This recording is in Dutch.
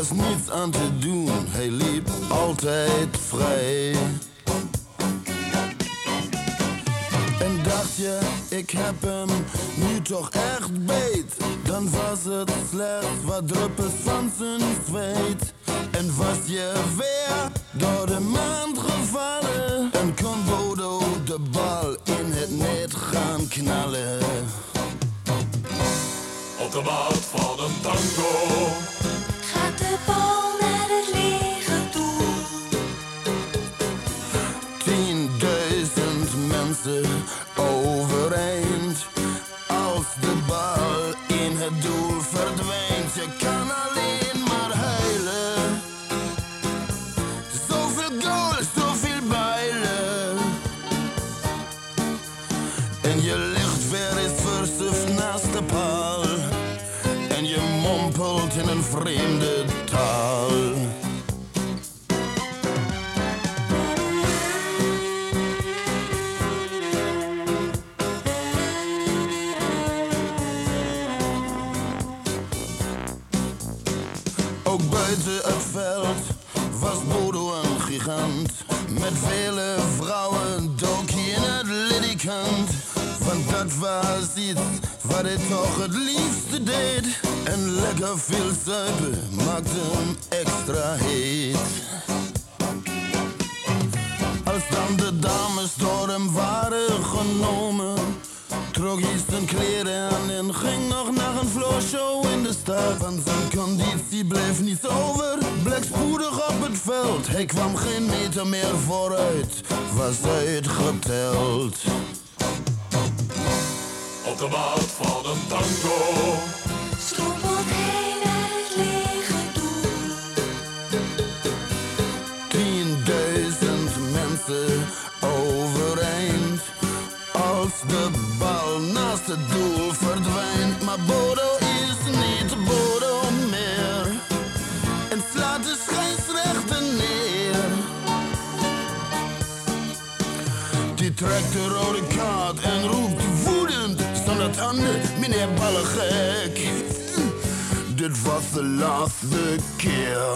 was niets aan te doen, hij liep altijd vrij. En dacht je, ik heb hem nu toch echt beet, dan was het slechts wat druppels van zijn zweet. En was je weer door de maand gevallen en kon Bodo de bal in het net gaan knallen. Op de maat van een tango gaat de bal naar het lege doel. 10.000 mensen overeind als de bal in het doel verdwijnt. Je kan alleen maar huilen. Zoveel goals, zoveel bijlen. En je ligt weer eens versuft naast de paal. En je mompelt in een vreemde taal. Ook buiten het veld was Bodo een gigant. Met vele vrouwen dook hij in het ledikant. Want dat was iets wat hij toch het liefste deed. En lekker veel zuipen maakte hem extra heet. Als dan de dames door hem waren genomen, trok hij zijn kleren aan en ging nog naar een floorshow in de stad. Van zijn conditie bleef niets over, bleek spoedig op het veld. Hij kwam geen meter meer vooruit, was uitgeteld. op de maat van een tango strompelt hij naar het lege doel. 10.000 mensen overeind als de bal naast het doel verdwijnt. Maar Bodo is niet Bodo meer en slaat de scheidsrechter neer. Die trekt de rode kaart en roept woedend zonder tanden: meneer Ballegek, dit was de laatste keer.